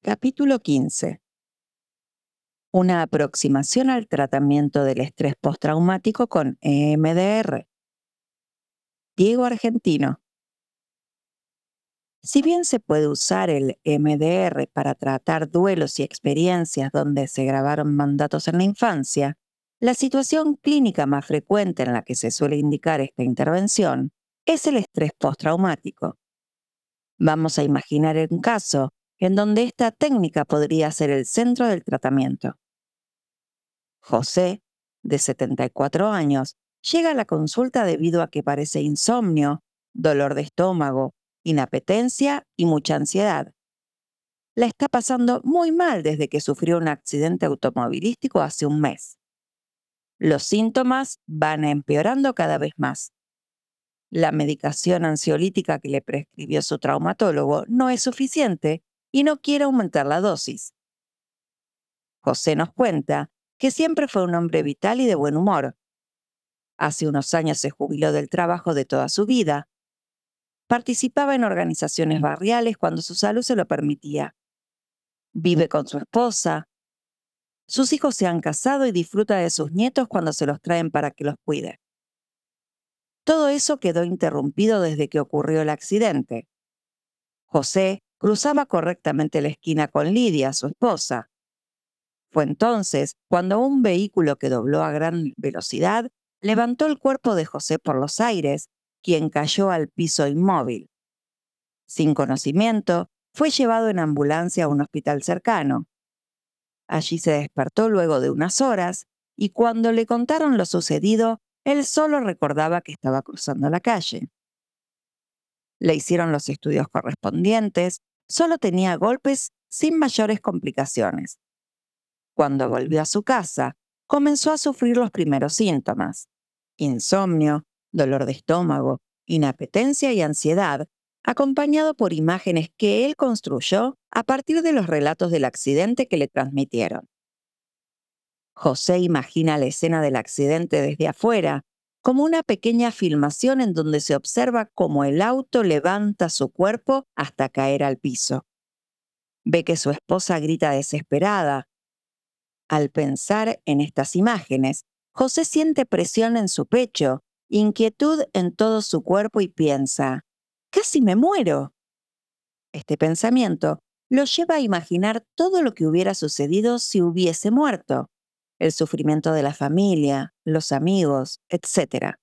Capítulo 15. Una aproximación al tratamiento del estrés postraumático con EMDR. Diego Argentino. Si bien se puede usar el EMDR para tratar duelos y experiencias donde se grabaron mandatos en la infancia, la situación clínica más frecuente en la que se suele indicar esta intervención es el estrés postraumático. Vamos a imaginar un caso en donde esta técnica podría ser el centro del tratamiento. José, de 74 años, llega a la consulta debido a que padece insomnio, dolor de estómago, inapetencia y mucha ansiedad. La está pasando muy mal desde que sufrió un accidente automovilístico hace un mes. Los síntomas van empeorando cada vez más. La medicación ansiolítica que le prescribió su traumatólogo no es suficiente y no quiere aumentar la dosis. José nos cuenta que siempre fue un hombre vital y de buen humor. Hace unos años se jubiló del trabajo de toda su vida. Participaba en organizaciones barriales cuando su salud se lo permitía. Vive con su esposa. Sus hijos se han casado y disfruta de sus nietos cuando se los traen para que los cuide. Todo eso quedó interrumpido desde que ocurrió el accidente. José cruzaba correctamente la esquina con Lidia, su esposa. Fue entonces cuando un vehículo que dobló a gran velocidad levantó el cuerpo de José por los aires, quien cayó al piso inmóvil. Sin conocimiento, fue llevado en ambulancia a un hospital cercano. Allí se despertó luego de unas horas y cuando le contaron lo sucedido, él solo recordaba que estaba cruzando la calle. Le hicieron los estudios correspondientes, solo tenía golpes sin mayores complicaciones. Cuando volvió a su casa, comenzó a sufrir los primeros síntomas: insomnio, dolor de estómago, inapetencia y ansiedad, acompañado por imágenes que él construyó a partir de los relatos del accidente que le transmitieron. José imagina la escena del accidente desde afuera, como una pequeña filmación en donde se observa cómo el auto levanta su cuerpo hasta caer al piso. Ve que su esposa grita desesperada. Al pensar en estas imágenes, José siente presión en su pecho, inquietud en todo su cuerpo y piensa: «¡Casi me muero!». Este pensamiento lo lleva a imaginar todo lo que hubiera sucedido si hubiese muerto: el sufrimiento de la familia, los amigos, etc.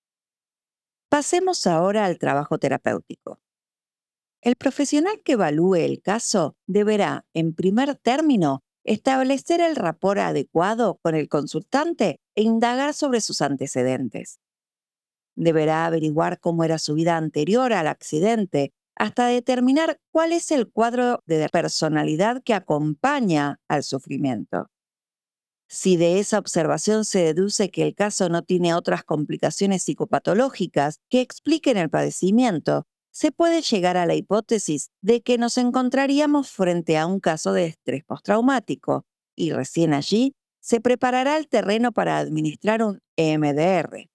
Pasemos ahora al trabajo terapéutico. El profesional que evalúe el caso deberá, en primer término, establecer el rapport adecuado con el consultante e indagar sobre sus antecedentes. Deberá averiguar cómo era su vida anterior al accidente, hasta determinar cuál es el cuadro de personalidad que acompaña al sufrimiento. Si de esa observación se deduce que el caso no tiene otras complicaciones psicopatológicas que expliquen el padecimiento, se puede llegar a la hipótesis de que nos encontraríamos frente a un caso de estrés postraumático, y recién allí se preparará el terreno para administrar un EMDR.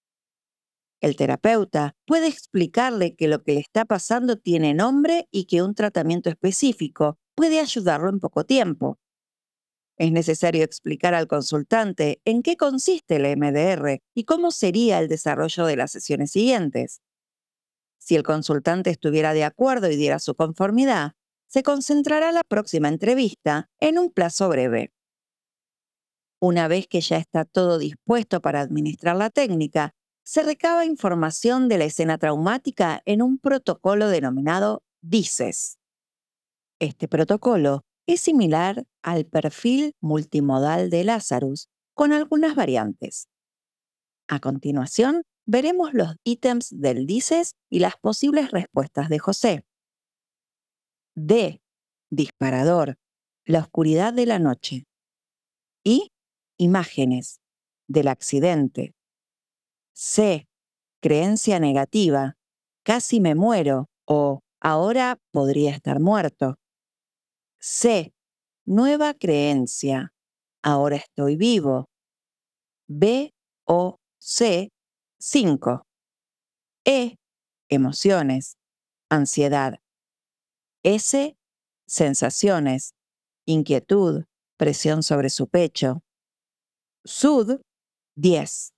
El terapeuta puede explicarle que lo que le está pasando tiene nombre y que un tratamiento específico puede ayudarlo en poco tiempo. Es necesario explicar al consultante en qué consiste el EMDR y cómo sería el desarrollo de las sesiones siguientes. Si el consultante estuviera de acuerdo y diera su conformidad, se concentrará la próxima entrevista en un plazo breve. Una vez que ya está todo dispuesto para administrar la técnica, se recaba información de la escena traumática en un protocolo denominado DICES. Este protocolo es similar al perfil multimodal de Lazarus, con algunas variantes. A continuación, veremos los ítems del DICES y las posibles respuestas de José. D. Disparador. La oscuridad de la noche. I. Imágenes. Del accidente. C. Creencia negativa. Casi me muero o ahora podría estar muerto. C. Nueva creencia. Ahora estoy vivo. B o C. 5. E. Emociones. Ansiedad. S. sensaciones, inquietud, presión sobre su pecho. Sud, 10.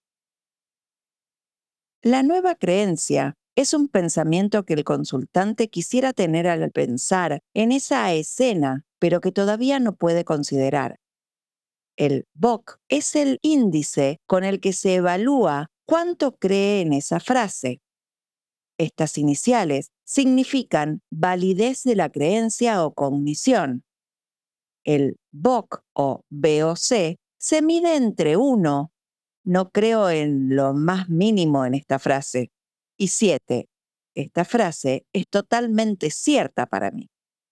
La nueva creencia es un pensamiento que el consultante quisiera tener al pensar en esa escena, pero que todavía no puede considerar. El VOC es el índice con el que se evalúa cuánto cree en esa frase. Estas iniciales significan validez de la creencia o cognición. El VOC o VOC se mide entre 1, no creo en lo más mínimo en esta frase, y 7, esta frase es totalmente cierta para mí.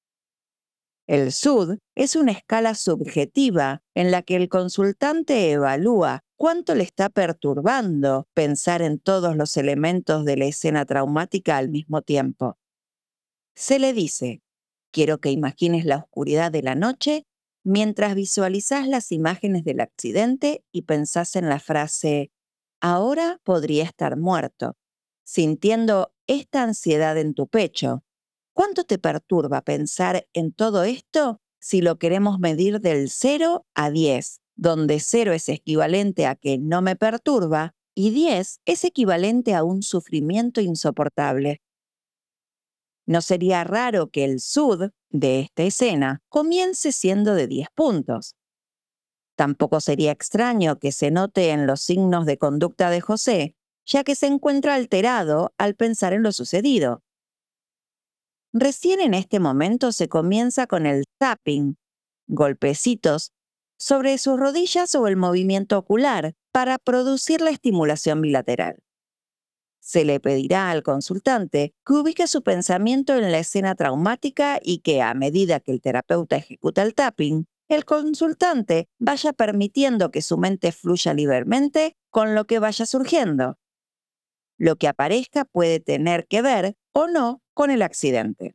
El SUD es una escala subjetiva en la que el consultante evalúa cuánto le está perturbando pensar en todos los elementos de la escena traumática al mismo tiempo. Se le dice, quiero que imagines la oscuridad de la noche mientras visualizás las imágenes del accidente y pensás en la frase, ahora podría estar muerto, sintiendo esta ansiedad en tu pecho. ¿Cuánto te perturba pensar en todo esto si lo queremos medir del 0 a 10, donde 0 es equivalente a que no me perturba y 10 es equivalente a un sufrimiento insoportable? No sería raro que el SUD de esta escena comience siendo de 10 puntos. Tampoco sería extraño que se note en los signos de conducta de José, ya que se encuentra alterado al pensar en lo sucedido. Recién en este momento se comienza con el tapping, golpecitos, sobre sus rodillas o el movimiento ocular para producir la estimulación bilateral. Se le pedirá al consultante que ubique su pensamiento en la escena traumática y que, a medida que el terapeuta ejecuta el tapping, el consultante vaya permitiendo que su mente fluya libremente con lo que vaya surgiendo. Lo que aparezca puede tener que ver o no con el accidente.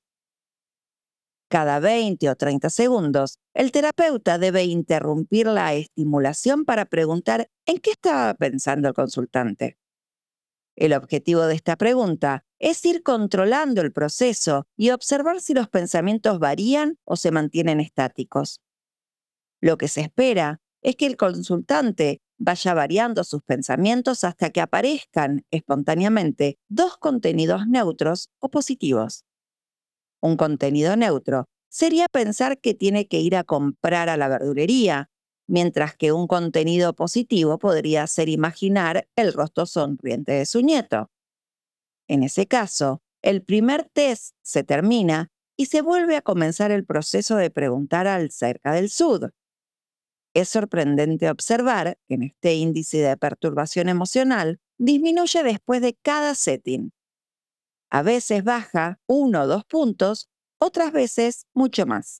Cada 20 o 30 segundos, el terapeuta debe interrumpir la estimulación para preguntar en qué estaba pensando el consultante. El objetivo de esta pregunta es ir controlando el proceso y observar si los pensamientos varían o se mantienen estáticos. Lo que se espera es que el consultante vaya variando sus pensamientos hasta que aparezcan espontáneamente dos contenidos neutros o positivos. Un contenido neutro sería pensar que tiene que ir a comprar a la verdulería, mientras que un contenido positivo podría ser imaginar el rostro sonriente de su nieto. En ese caso, el primer test se termina y se vuelve a comenzar el proceso de preguntar acerca del SUD. Es sorprendente observar que en este índice de perturbación emocional disminuye después de cada setting. A veces baja 1 o 2 puntos, otras veces mucho más.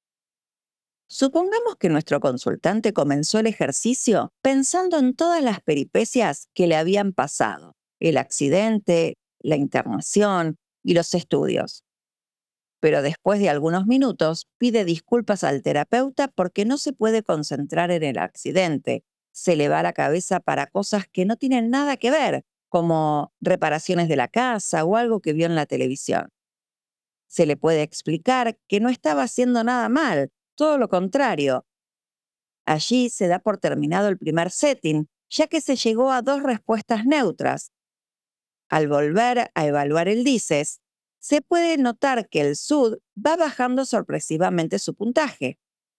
Supongamos que nuestro consultante comenzó el ejercicio pensando en todas las peripecias que le habían pasado, el accidente, la internación y los estudios. Pero después de algunos minutos pide disculpas al terapeuta porque no se puede concentrar en el accidente. Se le va la cabeza para cosas que no tienen nada que ver, como reparaciones de la casa o algo que vio en la televisión. Se le puede explicar que no estaba haciendo nada mal, todo lo contrario. Allí se da por terminado el primer setting, ya que se llegó a 2 respuestas neutras. Al volver a evaluar el DICES, se puede notar que el SUD va bajando sorpresivamente su puntaje.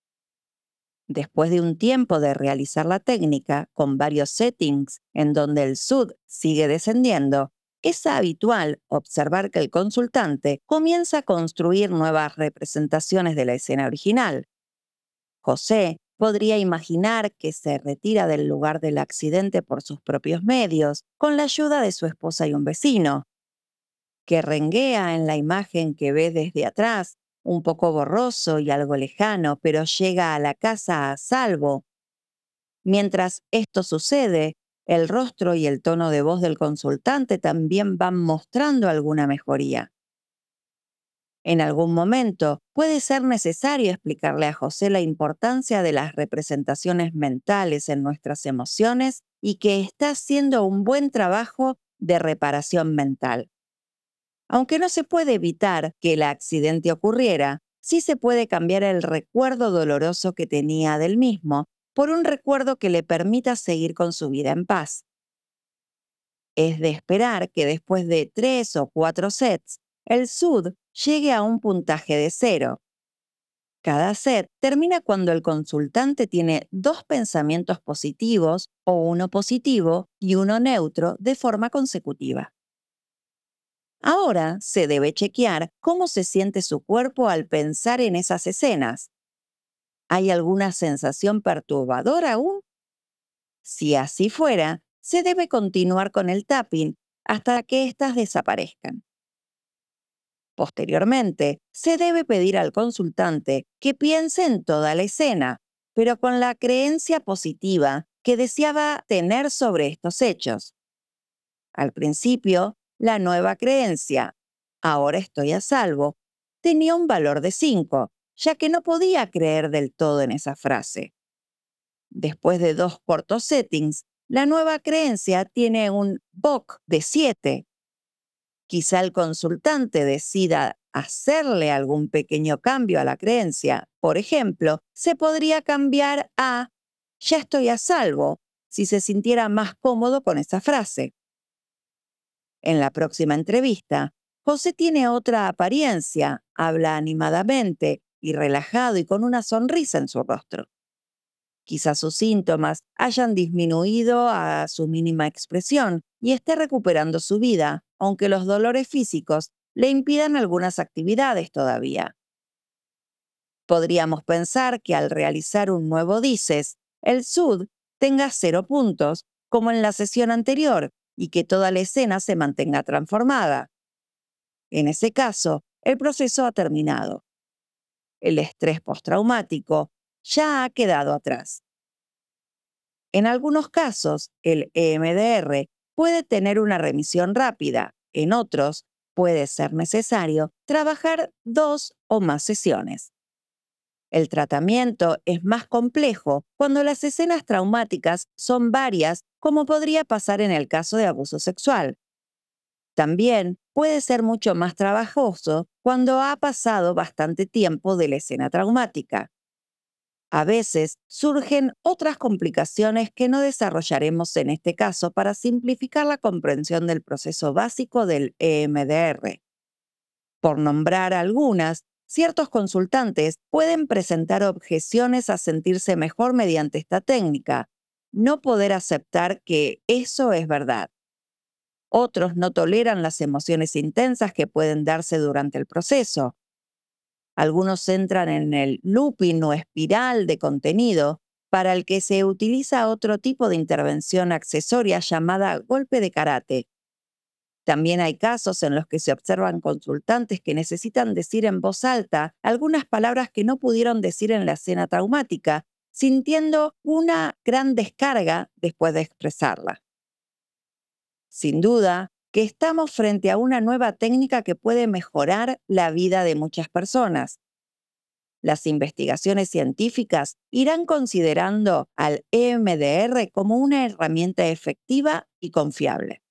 Después de un tiempo de realizar la técnica, con varios settings en donde el SUD sigue descendiendo, es habitual observar que el consultante comienza a construir nuevas representaciones de la escena original. José podría imaginar que se retira del lugar del accidente por sus propios medios, con la ayuda de su esposa y un vecino, que renguea en la imagen que ve desde atrás, un poco borroso y algo lejano, pero llega a la casa a salvo. Mientras esto sucede, el rostro y el tono de voz del consultante también van mostrando alguna mejoría. En algún momento puede ser necesario explicarle a José la importancia de las representaciones mentales en nuestras emociones y que está haciendo un buen trabajo de reparación mental. Aunque no se puede evitar que el accidente ocurriera, sí se puede cambiar el recuerdo doloroso que tenía del mismo por un recuerdo que le permita seguir con su vida en paz. Es de esperar que después de 3 o 4 sets, el SUD llegue a un puntaje de 0. Cada set termina cuando el consultante tiene 2 pensamientos positivos o uno positivo y uno neutro de forma consecutiva. Ahora se debe chequear cómo se siente su cuerpo al pensar en esas escenas. ¿Hay alguna sensación perturbadora aún? Si así fuera, se debe continuar con el tapping hasta que éstas desaparezcan. Posteriormente, se debe pedir al consultante que piense en toda la escena, pero con la creencia positiva que deseaba tener sobre estos hechos. Al principio, la nueva creencia, ahora estoy a salvo, tenía un valor de 5, ya que no podía creer del todo en esa frase. Después de 2 cortos settings, la nueva creencia tiene un BOC de 7. Quizá el consultante decida hacerle algún pequeño cambio a la creencia. Por ejemplo, se podría cambiar a ya estoy a salvo si se sintiera más cómodo con esa frase. En la próxima entrevista, José tiene otra apariencia, habla animadamente y relajado y con una sonrisa en su rostro. Quizás sus síntomas hayan disminuido a su mínima expresión y esté recuperando su vida, aunque los dolores físicos le impidan algunas actividades todavía. Podríamos pensar que al realizar un nuevo DICES, el SUD tenga 0 puntos, como en la sesión anterior, y que toda la escena se mantenga transformada. En ese caso, el proceso ha terminado. El estrés postraumático ya ha quedado atrás. En algunos casos, el EMDR puede tener una remisión rápida. En otros, puede ser necesario trabajar 2 o más sesiones. El tratamiento es más complejo cuando las escenas traumáticas son varias, como podría pasar en el caso de abuso sexual. También puede ser mucho más trabajoso cuando ha pasado bastante tiempo de la escena traumática. A veces surgen otras complicaciones que no desarrollaremos en este caso para simplificar la comprensión del proceso básico del EMDR. Por nombrar algunas, ciertos consultantes pueden presentar objeciones a sentirse mejor mediante esta técnica, no poder aceptar que eso es verdad. Otros no toleran las emociones intensas que pueden darse durante el proceso. Algunos entran en el looping o espiral de contenido, para el que se utiliza otro tipo de intervención accesoria llamada golpe de karate. También hay casos en los que se observan consultantes que necesitan decir en voz alta algunas palabras que no pudieron decir en la escena traumática, sintiendo una gran descarga después de expresarla. Sin duda, que estamos frente a una nueva técnica que puede mejorar la vida de muchas personas. Las investigaciones científicas irán considerando al EMDR como una herramienta efectiva y confiable.